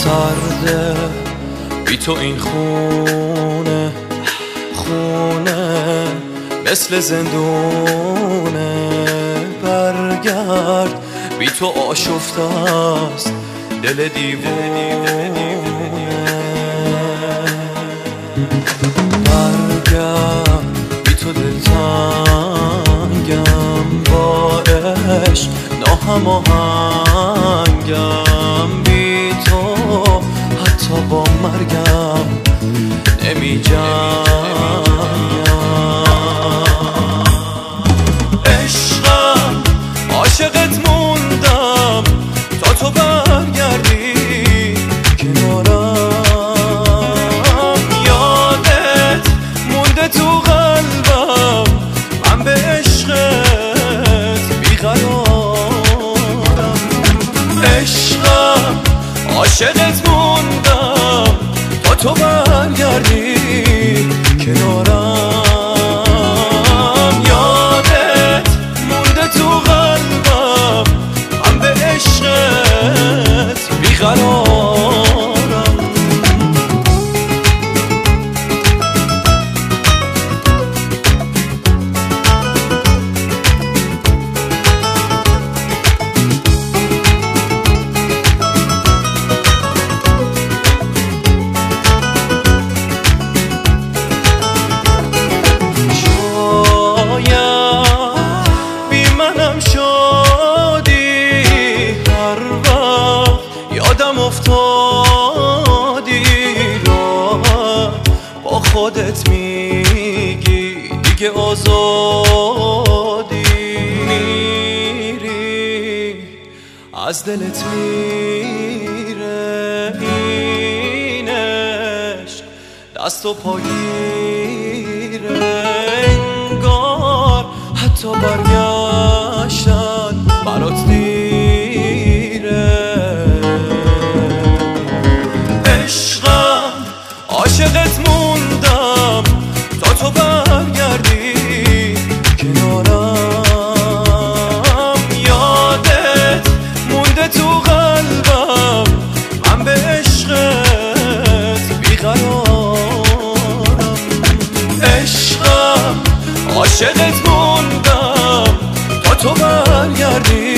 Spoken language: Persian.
سرده بی تو این خونه مثل زندونه. برگرد بی تو آشفته است دل دیوونه. برگرد بی تو دلتنگم، با عشق ناهماهنگم. بی تو حتی با مرگم نمی جنگم. عشقم عاشقت موندم تا تو برگردی کنارم. یادت مونده تو قلبم، من به عشقت بیقرارم. عشقم عاشقت موندم تا تو برگردی کنارم. یادت مونده تو قلبم، من به عشقت بیقرارم. افتادی راحت با خودت میگی دیگه آزادی. میری از دلت میره این عشق، دست و پاگیره. انگار حتی برگشتن برات دیره. عاشقت موندم تا تو برگردی کنارم. یادت مونده تو قلبم، من به عشقت بیقرارم. عشقم عاشقت موندم تا تو برگردی